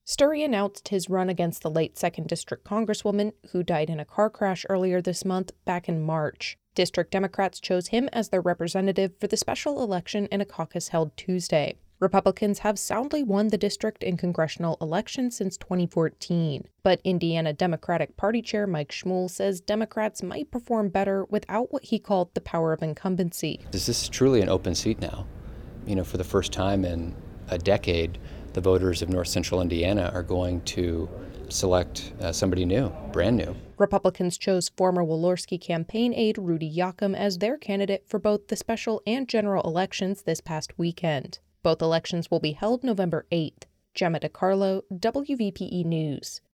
Sturry announced his run against the late 2nd District Congresswoman, who died in a car crash earlier this month, back in March. District Democrats chose him as their representative for the special election in a caucus held Tuesday. Republicans have soundly won the district in congressional elections since 2014, but Indiana Democratic Party Chair Mike Schmuhl says Democrats might perform better without what he called the power of incumbency. This is truly an open seat now. For the first time in a decade, the voters of North Central Indiana are going to select somebody new, brand new. Republicans chose former Walorski campaign aide Rudy Yoakum as their candidate for both the special and general elections this past weekend. Both elections will be held November 8th. Gemma DiCarlo, WVPE News.